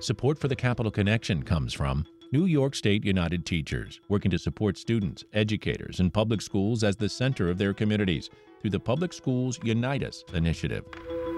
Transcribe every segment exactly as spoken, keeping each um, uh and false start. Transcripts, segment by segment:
Support for the Capital Connection comes from New York State United Teachers, working to support students, educators, and public schools as the center of their communities through the Public Schools Unite Us initiative.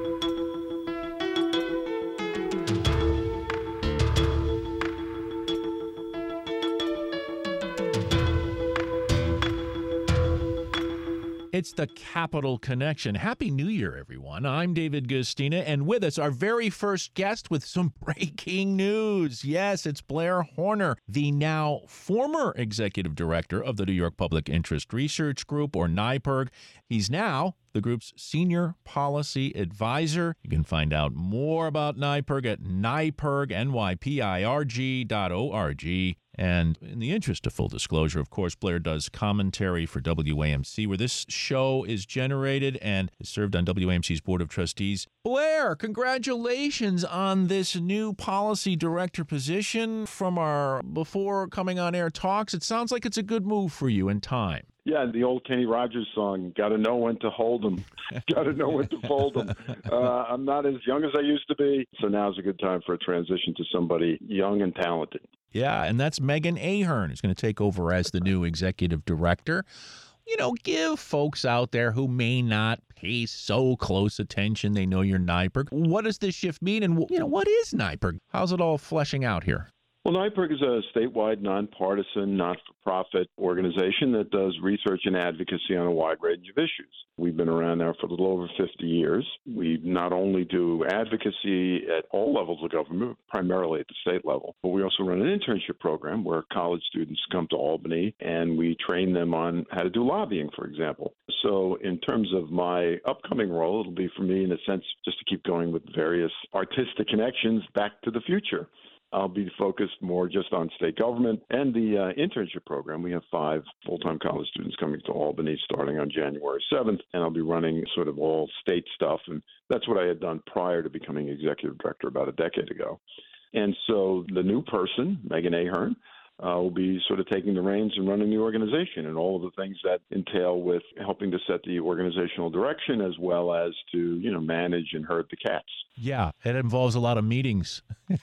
It's the Capital Connection. Happy New Year, everyone. I'm David Gustina, and with us, our very first guest with some breaking news. Yes, it's Blair Horner, the now former executive director of the New York Public Interest Research Group, or NYPIRG. He's now the group's senior policy advisor. You can find out more about NYPIRG at NYPIRG, N Y P I R G dot O R G. And in the interest of full disclosure, of course, Blair does commentary for W A M C, where this show is generated, and has served on W A M C's Board of Trustees. Blair, congratulations on this new policy director position. From our before coming on air talks, it sounds like it's a good move for you in time. Yeah, the old Kenny Rogers song, got to know when to hold 'em, got to know when to fold 'em. Uh, I'm not as young as I used to be, so now's a good time for a transition to somebody young and talented. Yeah, and that's Megan Ahern, who's going to take over as the new executive director. You know, give folks out there who may not pay so close attention, they know you're NYPIRG. What does this shift mean, and, you know, what is NYPIRG? How's it all fleshing out here? Well, NYPIRG is a statewide, nonpartisan, not-for-profit organization that does research and advocacy on a wide range of issues. We've been around now for a little over fifty years. We not only do advocacy at all levels of government, primarily at the state level, but we also run an internship program where college students come to Albany and we train them on how to do lobbying, for example. So in terms of my upcoming role, it'll be for me, in a sense, just to keep going with various artistic connections back to the future. I'll be focused more just on state government and the uh, internship program. We have five full-time college students coming to Albany starting on January seventh, and I'll be running sort of all state stuff. And that's what I had done prior to becoming executive director about a decade ago. And so the new person, Megan Ahern, Uh, will be sort of taking the reins and running the organization and all of the things that entail with helping to set the organizational direction as well as to, you know, manage and herd the cats. Yeah, it involves a lot of meetings,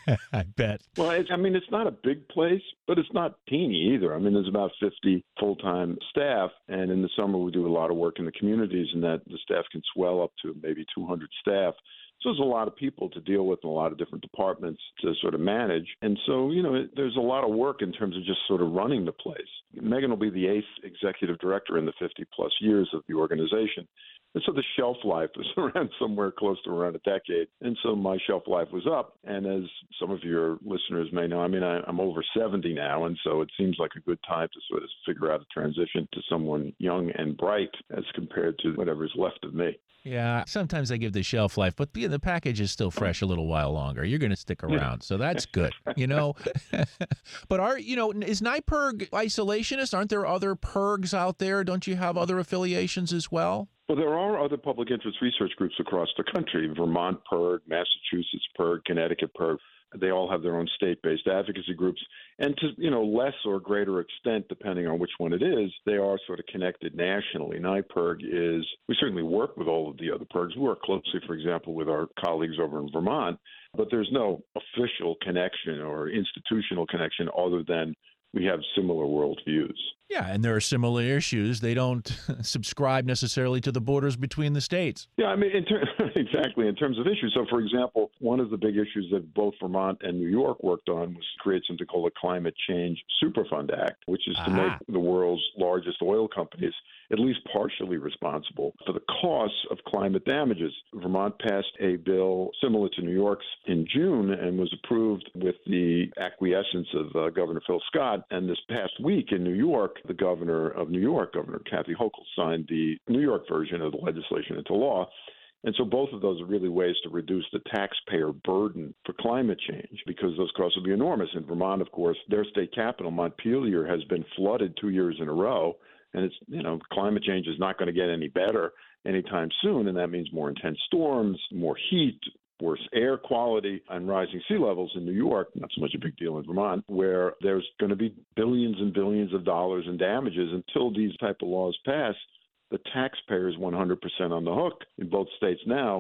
I bet. Well, it, I mean, it's not a big place, but it's not teeny either. I mean, there's about fifty full-time staff, and in the summer we do a lot of work in the communities, and that the staff can swell up to maybe two hundred staff. So there's a lot of people to deal with and a lot of different departments to sort of manage. And so, you know, it, there's a lot of work in terms of just sort of running the place. Megan will be the eighth executive director in the fifty-plus years of the organization. And so the shelf life is around somewhere close to around a decade. And so my shelf life was up. And as some of your listeners may know, I mean, I, I'm over seventy now. And so it seems like a good time to sort of figure out a transition to someone young and bright as compared to whatever's left of me. Yeah, sometimes I give the shelf life, but the, the package is still fresh a little while longer. You're going to stick around, so that's good, you know. But are you know, is NYPIRG isolationist? Aren't there other PIRGs out there? Don't you have other affiliations as well? Well, there are other public interest research groups across the country: Vermont PIRG, Massachusetts PIRG, Connecticut PIRG. They all have their own state-based advocacy groups. And to, you know, less or greater extent, depending on which one it is, they are sort of connected nationally. NYPIRG is, we certainly work with all of the other PIRGs. We work closely, for example, with our colleagues over in Vermont, but there's no official connection or institutional connection other than we have similar worldviews. Yeah, and there are similar issues. They don't subscribe necessarily to the borders between the states. Yeah, I mean, in ter- exactly, in terms of issues. So, for example, one of the big issues that both Vermont and New York worked on was to create something called the Climate Change Superfund Act, which is to Ah. make the world's largest oil companies at least partially responsible for the costs of climate damages. Vermont passed a bill similar to New York's in June and was approved with the acquiescence of uh, Governor Phil Scott. And this past week in New York, the governor of New York, Governor Kathy Hochul, signed the New York version of the legislation into law. And so both of those are really ways to reduce the taxpayer burden for climate change, because those costs will be enormous. In Vermont, of course, their state capital, Montpelier, has been flooded two years in a row. And it's, you know, climate change is not going to get any better anytime soon. And that means more intense storms, more heat, worse air quality, and rising sea levels in New York. Not so much a big deal in Vermont, where there's going to be billions and billions of dollars in damages. Until these type of laws pass, the taxpayer is one hundred percent on the hook in both states now.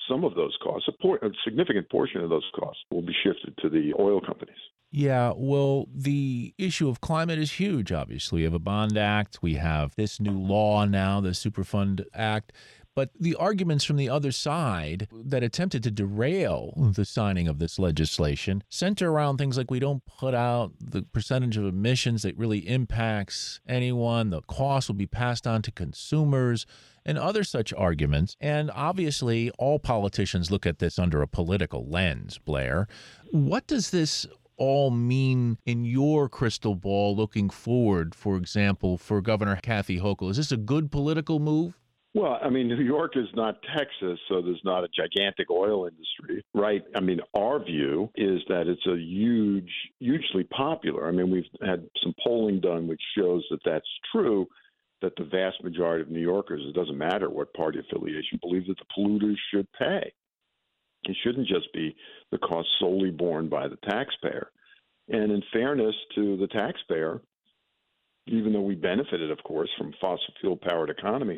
some of those costs, a, por- a significant portion of those costs, will be shifted to the oil companies. Yeah, well, the issue of climate is huge, obviously. We have a bond act. We have this new law now, the Superfund Act. But the arguments from the other side that attempted to derail the signing of this legislation center around things like we don't put out the percentage of emissions that really impacts anyone. The cost will be passed on to consumers and other such arguments. And obviously, all politicians look at this under a political lens, Blair. What does this all mean in your crystal ball looking forward, for example, for Governor Kathy Hochul? Is this a good political move? Well, I mean, New York is not Texas, so there's not a gigantic oil industry, right? I mean, our view is that it's a huge, hugely popular. I mean, we've had some polling done which shows that that's true, that the vast majority of New Yorkers, it doesn't matter what party affiliation, believe that the polluters should pay. It shouldn't just be the cost solely borne by the taxpayer. And in fairness to the taxpayer, even though we benefited, of course, from fossil fuel-powered economy,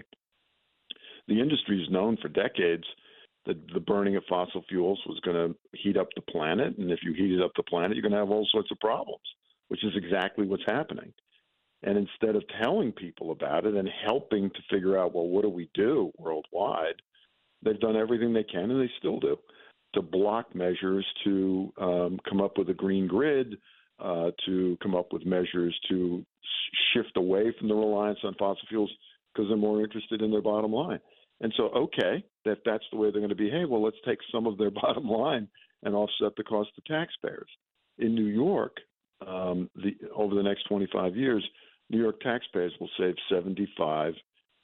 the industry is known for decades that the burning of fossil fuels was going to heat up the planet. And if you heated up the planet, you're going to have all sorts of problems, which is exactly what's happening. And instead of telling people about it and helping to figure out, well, what do we do worldwide, they've done everything they can, and they still do, to block measures to um, come up with a green grid, uh, to come up with measures to shift away from the reliance on fossil fuels because they're more interested in their bottom line. And so, okay, that that's the way they're going to behave. Well, let's take some of their bottom line and offset the cost to taxpayers. In New York, um, the, over the next twenty-five years, New York taxpayers will save seventy-five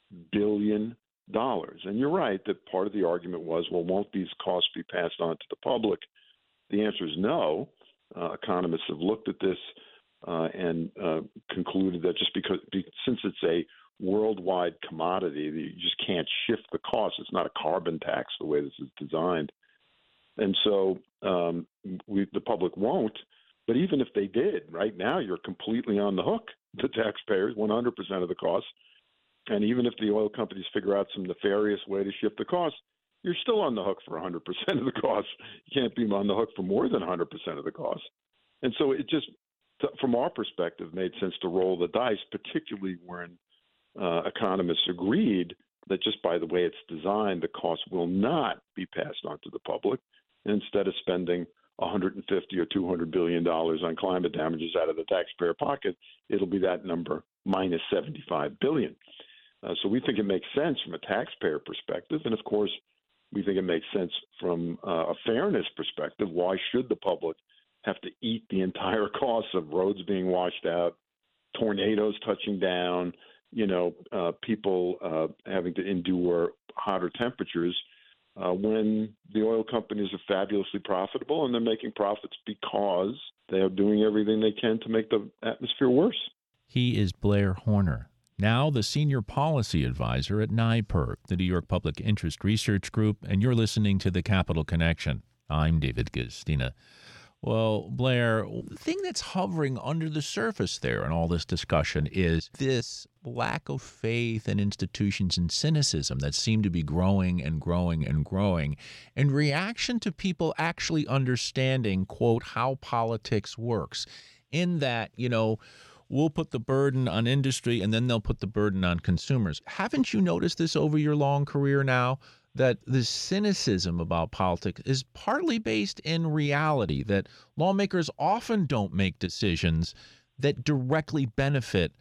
billion dollars. And you're right that part of the argument was, well, won't these costs be passed on to the public? The answer is no. Uh, economists have looked at this uh, and uh, concluded that just because, since it's a worldwide commodity, you just can't shift the cost. It's not a carbon tax the way this is designed. And so um, we, the public won't. But even if they did, right now you're completely on the hook, the taxpayers, one hundred percent of the cost. And even if the oil companies figure out some nefarious way to shift the cost, you're still on the hook for one hundred percent of the cost. You can't be on the hook for more than one hundred percent of the cost. And so it just, from our perspective, made sense to roll the dice, particularly when uh, economists agreed that just by the way it's designed, the cost will not be passed on to the public. And instead of spending one hundred fifty or two hundred billion dollars on climate damages out of the taxpayer pocket, it'll be that number minus seventy-five billion dollars. Uh, so we think it makes sense from a taxpayer perspective. And of course, we think it makes sense from uh, a fairness perspective. Why should the public have to eat the entire cost of roads being washed out, tornadoes touching down, you know, uh, people uh, having to endure hotter temperatures uh, when the oil companies are fabulously profitable and they're making profits because they are doing everything they can to make the atmosphere worse. He is Blair Horner, now the Senior Policy Advisor at NYPIRG, the New York Public Interest Research Group, and you're listening to The Capital Connection. I'm David Guistina. Well, Blair, the thing that's hovering under the surface there in all this discussion is this lack of faith in institutions and cynicism that seem to be growing and growing and growing in reaction to people actually understanding, quote, how politics works, in that, you know, we'll put the burden on industry and then they'll put the burden on consumers. Haven't you noticed this over your long career now? That the cynicism about politics is partly based in reality, that lawmakers often don't make decisions that directly benefit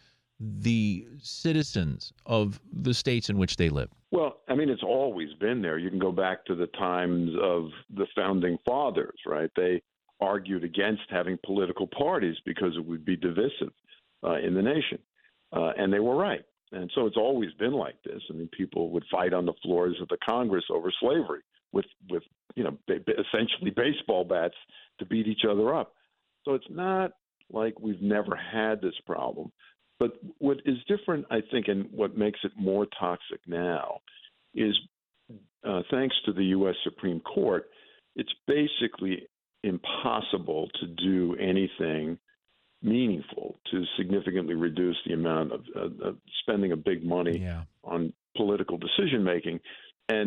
the citizens of the states in which they live. Well, I mean, it's always been there. You can go back to the times of the founding fathers, right? They argued against having political parties because it would be divisive uh, in the nation. Uh, and they were right. And so it's always been like this. I mean, people would fight on the floors of the Congress over slavery with, with you know, b- essentially baseball bats to beat each other up. So it's not like we've never had this problem. But what is different, I think, and what makes it more toxic now is, uh, thanks to the U S Supreme Court, it's basically impossible to do anything meaningful to significantly reduce the amount of, uh, of spending of big money yeah. on political decision making. And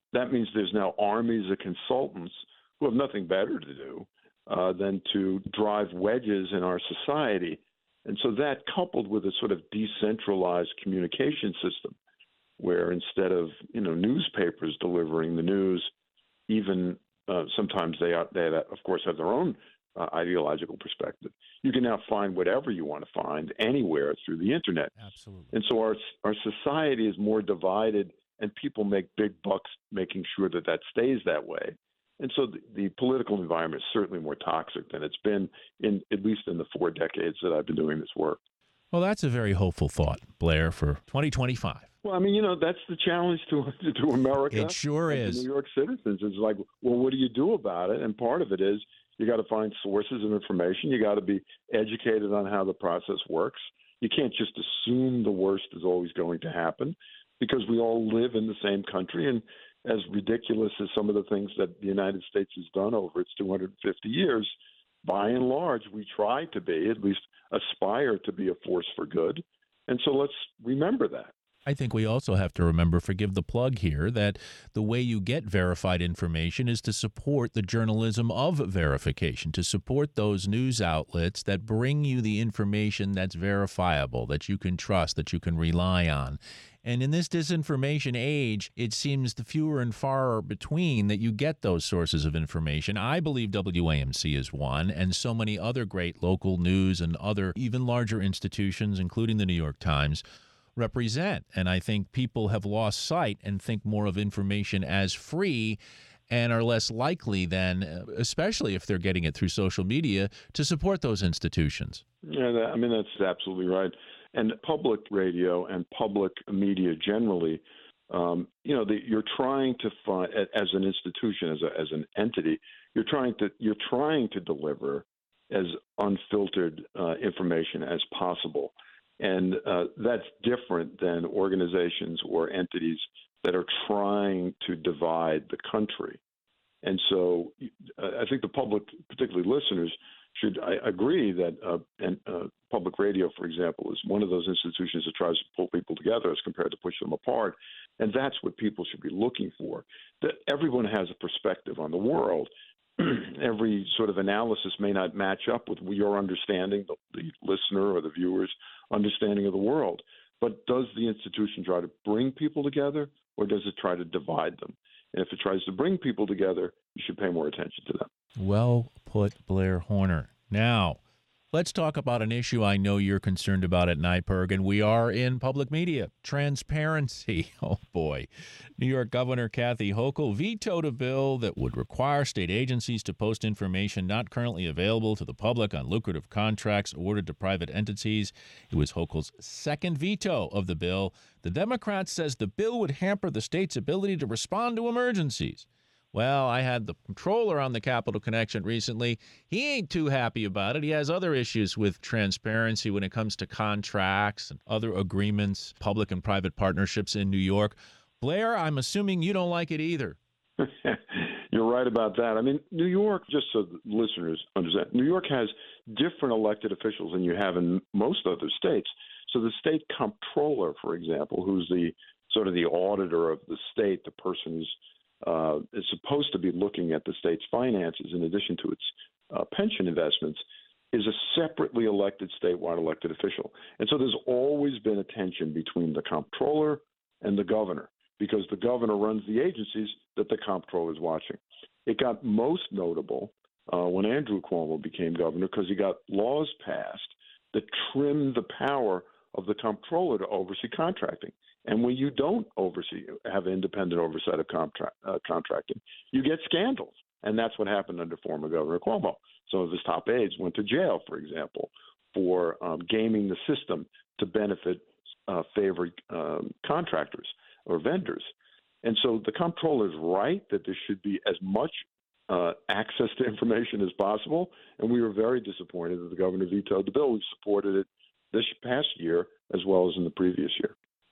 that means there's now armies of consultants who have nothing better to do uh, than to drive wedges in our society. And so that, coupled with a sort of decentralized communication system, where instead of you know newspapers delivering the news, even uh, sometimes they are, they of course have their own uh, ideological perspective. You can now find whatever you want to find anywhere through the internet. Absolutely. And so our our society is more divided, and people make big bucks making sure that that stays that way. And so the, the political environment is certainly more toxic than it's been in at least in the four decades that I've been doing this work. Well, that's a very hopeful thought, Blair, for twenty twenty-five. Well, I mean, you know, that's the challenge to to America. It sure and is. to New York citizens. It's like, well, what do you do about it? And part of it is you got to find sources of information. You got to be educated on how the process works. You can't just assume the worst is always going to happen, because we all live in the same country. And as ridiculous as some of the things that the United States has done over its two hundred fifty years, by and large, we try to be, at least aspire to be a force for good. And so let's remember that. I think we also have to remember, forgive the plug here, that the way you get verified information is to support the journalism of verification, to support those news outlets that bring you the information that's verifiable, that you can trust, that you can rely on. And in this disinformation age, it seems the fewer and far between that you get those sources of information. I believe W A M C is one, and so many other great local news and other even larger institutions, including the New York Times, represent. And I think people have lost sight and think more of information as free and are less likely then, especially if they're getting it through social media, to support those institutions. Yeah, that, I mean, that's absolutely right. And public radio and public media generally, um, you know, the, you're trying to find, as an institution, as a, as an entity, you're trying to you're trying to deliver as unfiltered uh, information as possible. And uh, that's different than organizations or entities that are trying to divide the country. And so uh, I think the public, particularly listeners, should I agree that uh, and, uh, public radio, for example, is one of those institutions that tries to pull people together as compared to push them apart. And that's what people should be looking for, that everyone has a perspective on the world. Every sort of analysis may not match up with your understanding, the, the listener or the viewer's understanding of the world. But does the institution try to bring people together, or does it try to divide them? And if it tries to bring people together, you should pay more attention to them. Well put, Blair Horner. Now, let's talk about an issue I know you're concerned about at NYPIRG, and we are in public media. Transparency. Oh, boy. New York Governor Kathy Hochul vetoed a bill that would require state agencies to post information not currently available to the public on lucrative contracts awarded to private entities. It was Hochul's second veto of the bill. The Democrat says the bill would hamper the state's ability to respond to emergencies. Well, I had the comptroller on the Capital Connection recently. He ain't too happy about it. He has other issues with transparency when it comes to contracts and other agreements, public and private partnerships in New York. Blair, I'm assuming you don't like it either. You're right about that. I mean, New York, just so the listeners understand, New York has different elected officials than you have in most other states. So the state comptroller, for example, who's the sort of the auditor of the state, the person who's Uh, is supposed to be looking at the state's finances in addition to its uh, pension investments, is a separately elected statewide elected official. And so there's always been a tension between the comptroller and the governor, because the governor runs the agencies that the comptroller is watching. It got most notable uh, when Andrew Cuomo became governor, because he got laws passed that trimmed the power of the comptroller to oversee contracting. And when you don't oversee, have independent oversight of contract, uh, contracting, you get scandals. And that's what happened under former Governor Cuomo. Some of his top aides went to jail, for example, for um, gaming the system to benefit uh, favored um, contractors or vendors. And so the comptroller is right that there should be as much uh, access to information as possible. And we were very disappointed that the governor vetoed the bill. We've supported it this past year as well as in the previous year.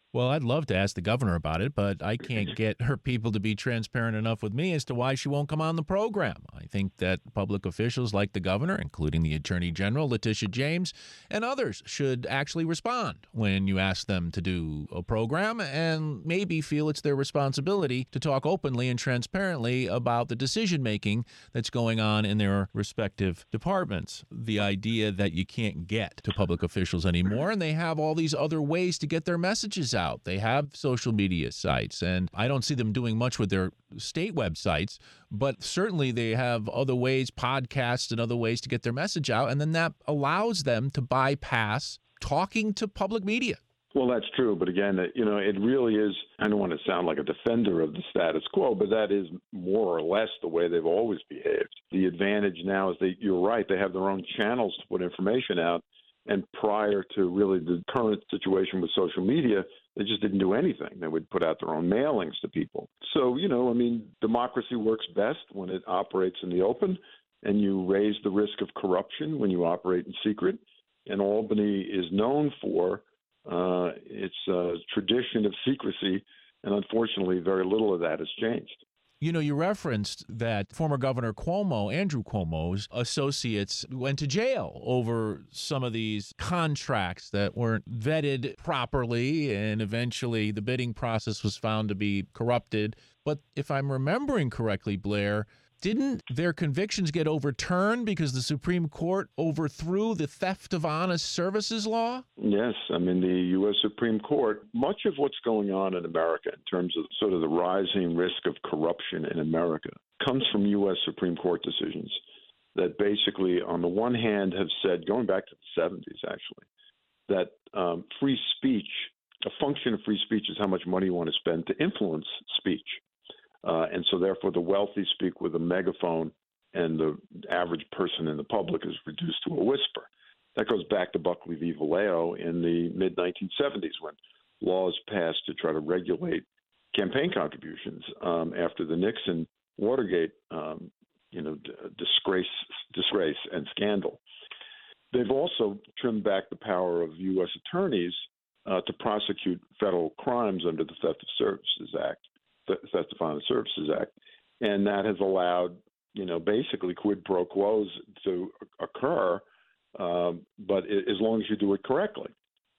Well, I'd love to ask the governor about it, but I can't get her people to be transparent enough with me as to why she won't come on the program. I think that public officials like the governor, including the Attorney General, Letitia James, and others, should actually respond when you ask them to do a program and maybe feel it's their responsibility to talk openly and transparently about the decision-making that's going on in their respective departments. The idea that you can't get to public officials anymore, and they have all these other ways to get their messages out. Out. They have social media sites, and I don't see them doing much with their state websites, but certainly they have other ways, podcasts and other ways to get their message out, and then that allows them to bypass talking to public media. Well, that's true, but again, you know, it really is, I don't want to sound like a defender of the status quo, but that is more or less the way they've always behaved. The advantage now is that, you're right, they have their own channels to put information out, and prior to really the current situation with social media, they just didn't do anything. They would put out their own mailings to people. So, you know, I mean, democracy works best when it operates in the open, and you raise the risk of corruption when you operate in secret. And Albany is known for uh, its uh, tradition of secrecy, and unfortunately, very little of that has changed. You know, you referenced that former Governor Cuomo, Andrew Cuomo's associates went to jail over some of these contracts that weren't vetted properly, and eventually the bidding process was found to be corrupted. But if I'm remembering correctly, Blair, didn't their convictions get overturned because the Supreme Court overthrew the theft of honest services law? Yes. I mean, the U S Supreme Court, much of what's going on in America in terms of sort of the rising risk of corruption in America comes from U S Supreme Court decisions that basically, on the one hand, have said, going back to the seventies, actually, that um, free speech, a function of free speech is how much money you want to spend to influence speech. Uh, and so, therefore, the wealthy speak with a megaphone, and the average person in the public is reduced to a whisper. That goes back to Buckley v. Vallejo in the mid nineteen seventies, when laws passed to try to regulate campaign contributions um, after the Nixon Watergate, um, you know, d- disgrace, disgrace and scandal. They've also trimmed back the power of U S attorneys uh, to prosecute federal crimes under the Theft of Services Act. Theft of Honest Services Act, and that has allowed, you know, basically quid pro quos to occur, um, but it, as long as you do it correctly.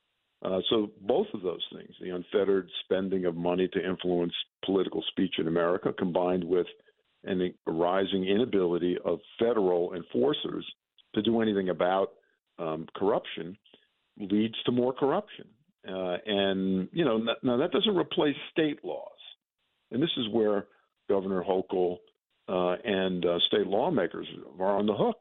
Uh, so both of those things, the unfettered spending of money to influence political speech in America, combined with an, a rising inability of federal enforcers to do anything about um, corruption, leads to more corruption. Uh, and, you know, now that doesn't replace state laws. And this is where Governor Hochul uh, and uh, state lawmakers are on the hook.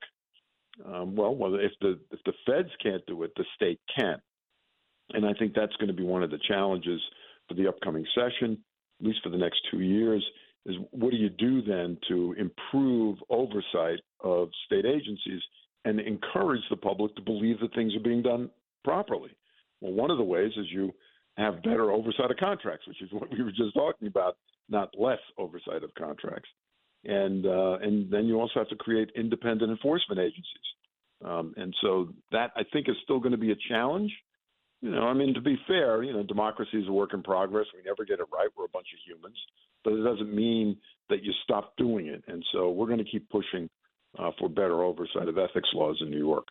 Um, well, well, if the if the feds can't do it, the state can. And I think that's going to be one of the challenges for the upcoming session, at least for the next two years, is what do you do then to improve oversight of state agencies and encourage the public to believe that things are being done properly? Well, one of the ways is you have better oversight of contracts, which is what we were just talking about, not less oversight of contracts. And uh, and then you also have to create independent enforcement agencies. Um, and so that, I think, is still going to be a challenge. You know, I mean, to be fair, you know, democracy is a work in progress. We never get it right. We're a bunch of humans. But it doesn't mean that you stop doing it. And so we're going to keep pushing uh, for better oversight of ethics laws in New York.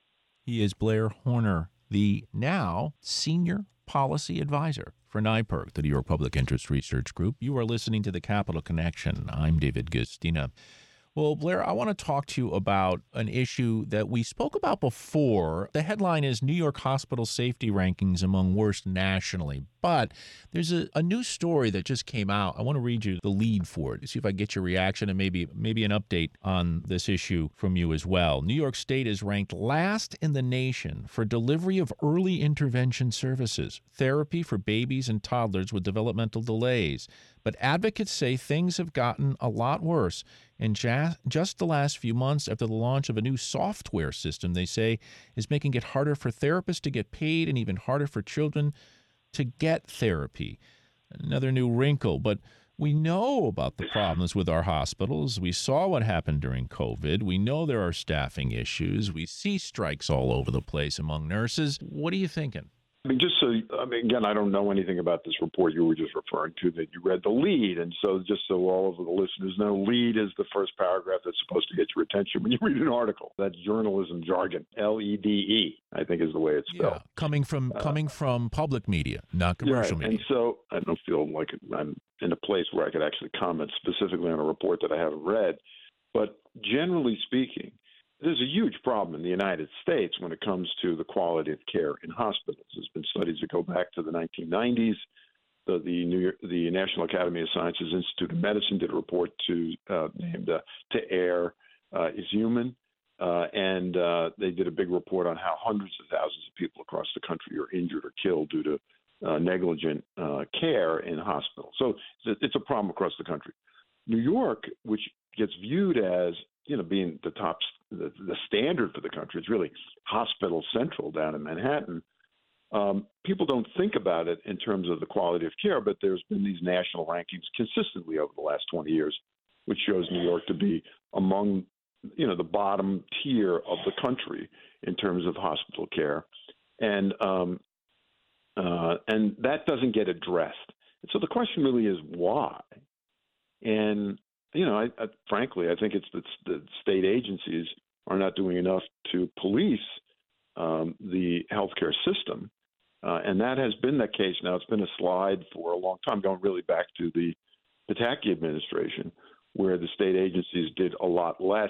He is Blair Horner, the now senior policy advisor for NYPIRG, the New York Public Interest Research Group. You are listening to The Capital Connection. I'm David Guistina. Well, Blair, I want to talk to you about an issue that we spoke about before. The headline is New York Hospital Safety Rankings Among Worst Nationally. But there's a, a new story that just came out. I want to read you the lead for it, see if I get your reaction and maybe maybe an update on this issue from you as well. New York State is ranked last in the nation for delivery of early intervention services, therapy for babies and toddlers with developmental delays. But advocates say things have gotten a lot worse. In ja- just the last few months, after the launch of a new software system, they say is making it harder for therapists to get paid and even harder for children to get therapy. Another new wrinkle, but we know about the problems with our hospitals. We saw what happened during COVID. We know there are staffing issues. We see strikes all over the place among nurses. What are you thinking? I mean, just so, I mean, again, I don't know anything about this report you were just referring to that you read the lead. And so just so all of the listeners know, lead is the first paragraph that's supposed to get your attention when you read an article. That's journalism jargon. L E D E, I think is the way it's spelled. Yeah, coming from Uh, coming from public media, not commercial right. media. And so I don't feel like I'm in a place where I could actually comment specifically on a report that I haven't read. But generally speaking, there's a huge problem in the United States when it comes to the quality of care in hospitals. There's been studies that go back to the nineteen nineties. The, the, New York, the National Academy of Sciences Institute of Medicine did a report to uh, named uh, "To Err uh, is Human," uh, and uh, they did a big report on how hundreds of thousands of people across the country are injured or killed due to uh, negligent uh, care in hospitals. So it's a, it's a problem across the country. New York, which gets viewed as you know being the top the, the standard for the country, it's really hospital central down in Manhattan. Um, people don't think about it in terms of the quality of care, but there's been these national rankings consistently over the last twenty years, which shows New York to be among you know the bottom tier of the country in terms of hospital care, and um, uh, and that doesn't get addressed. And so the question really is why, and You know, I, I, frankly, I think it's that the state agencies are not doing enough to police um, the healthcare system, uh, and that has been the case. Now, it's been a slide for a long time, going really back to the Pataki administration, where the state agencies did a lot less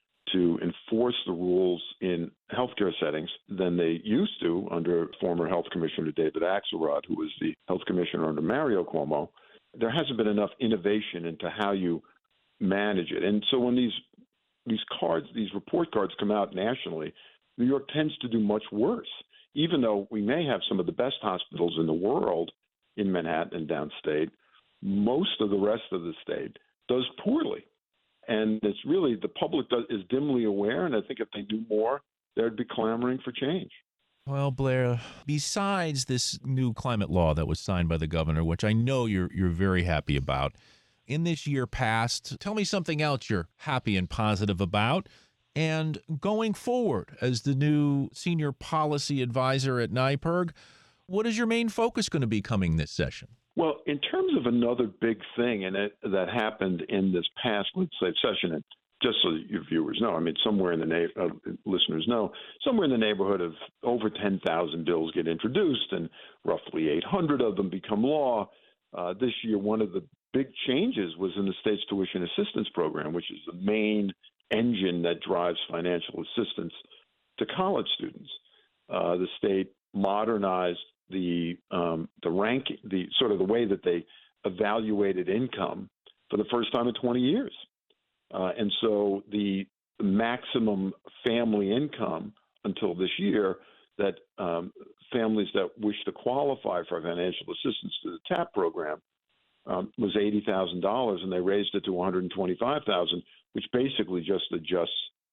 to enforce the rules in healthcare settings than they used to under former Health Commissioner David Axelrod, who was the health commissioner under Mario Cuomo. There hasn't been enough innovation into how you manage it. And so when these these cards, these report cards come out nationally, New York tends to do much worse, even though we may have some of the best hospitals in the world in Manhattan and downstate. Most of the rest of the state does poorly. And it's really the public does, is dimly aware, and I think if they knew more, they'd be clamoring for change. Well, Blair, besides this new climate law that was signed by the governor, which I know you're you're very happy about, in this year past, tell me something else you're happy and positive about. And going forward, as the new senior policy advisor at NYPIRG, what is your main focus going to be coming this session? Well, in terms of another big thing and it, that happened in this past, let's say, session, and just so that your viewers know, I mean, somewhere in the na- uh, listeners know, somewhere in the neighborhood of over ten thousand bills get introduced, and roughly eight hundred of them become law. Uh, this year, one of the big changes was in the state's tuition assistance program, which is the main engine that drives financial assistance to college students. Uh, the state modernized the um, the rank, the sort of the way that they evaluated income for the first time in twenty years, uh, and so the maximum family income until this year that um, families that wish to qualify for financial assistance to the TAP program um, was eighty thousand dollars, and they raised it to one hundred twenty-five thousand dollars, which basically just adjusts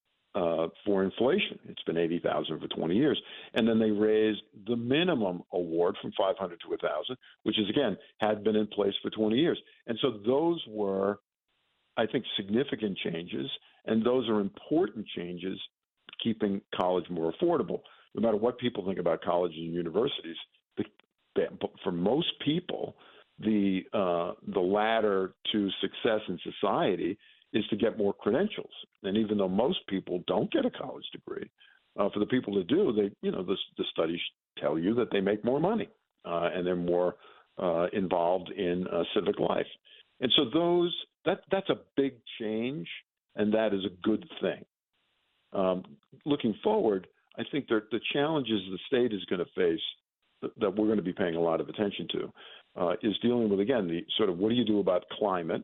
uh, for inflation. It's been eighty thousand dollars for twenty years. And then they raised the minimum award from five hundred dollars to one thousand dollars, which is, again, had been in place for twenty years. And so those were, I think, significant changes, and those are important changes keeping college more affordable. No matter what people think about colleges and universities, the, for most people, the uh, the ladder to success in society is to get more credentials. And even though most people don't get a college degree, uh, for the people that do, they you know the, the studies tell you that they make more money uh, and they're more uh, involved in uh, civic life. And so those that that's a big change, and that is a good thing. Um, looking forward, I think that the challenges the state is going to face that, that we're going to be paying a lot of attention to uh, is dealing with, again, the sort of what do you do about climate?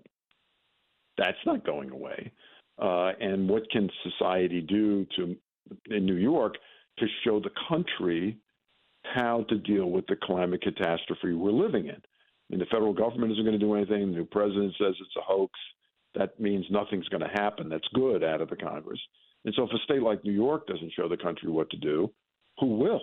That's not going away. Uh, and what can society do to in New York to show the country how to deal with the climate catastrophe we're living in? I mean, the federal government isn't going to do anything. The new president says it's a hoax. That means nothing's going to happen that's good out of the Congress. And so if a state like New York doesn't show the country what to do, who will?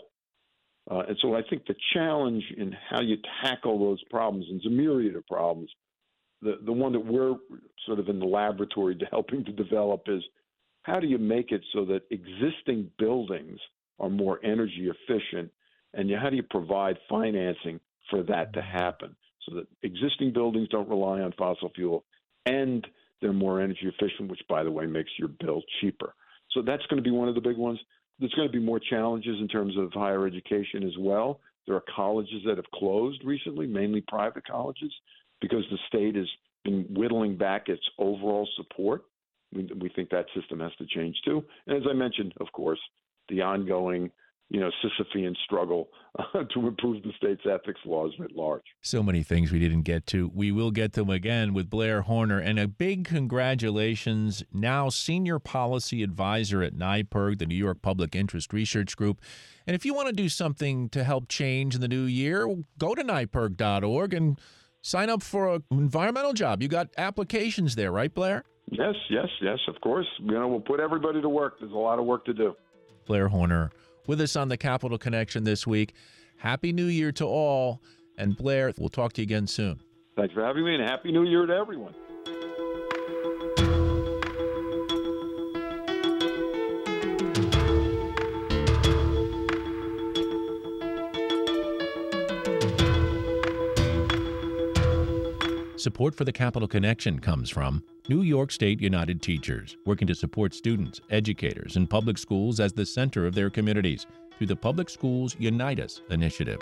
Uh, and so I think the challenge in how you tackle those problems, and it's a myriad of problems, the, the one that we're sort of in the laboratory to helping to develop is how do you make it so that existing buildings are more energy efficient And you, how do you provide financing for that to happen so that existing buildings don't rely on fossil fuel and they're more energy efficient, which, by the way, makes your bill cheaper. So that's going to be one of the big ones. There's going to be more challenges in terms of higher education as well. There are colleges that have closed recently, mainly private colleges, because the state has been whittling back its overall support. We, we think that system has to change too. And as I mentioned, of course, the ongoing, you know, Sisyphean struggle uh, to improve the state's ethics laws writ large. So many things we didn't get to. We will get to them again with Blair Horner. And a big congratulations, now Senior Policy Advisor at NYPIRG, the New York Public Interest Research Group. And if you want to do something to help change in the new year, go to N Y P I R G dot org and sign up for an environmental job. You got applications there, right, Blair? Yes, yes, yes, of course. You know, we'll put everybody to work. There's a lot of work to do. Blair Horner with us on the Capital Connection this week. Happy New Year to all. And Blair, we'll talk to you again soon. Thanks for having me, and Happy New Year to everyone. Support for the Capital Connection comes from New York State United Teachers, working to support students, educators, and public schools as the center of their communities through the Public Schools Unite Us initiative.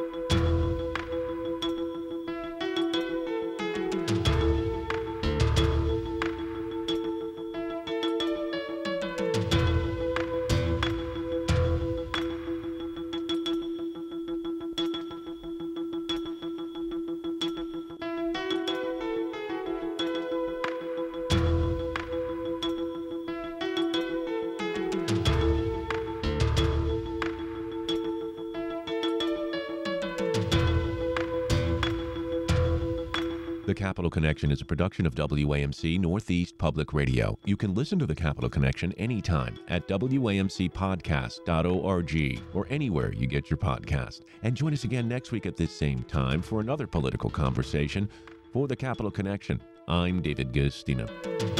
The Capital Connection is a production of W A M C Northeast Public Radio. You can listen to The Capital Connection anytime at W A M C podcast dot org or anywhere you get your podcast. And join us again next week at this same time for another political conversation. For The Capital Connection, I'm David Guistina.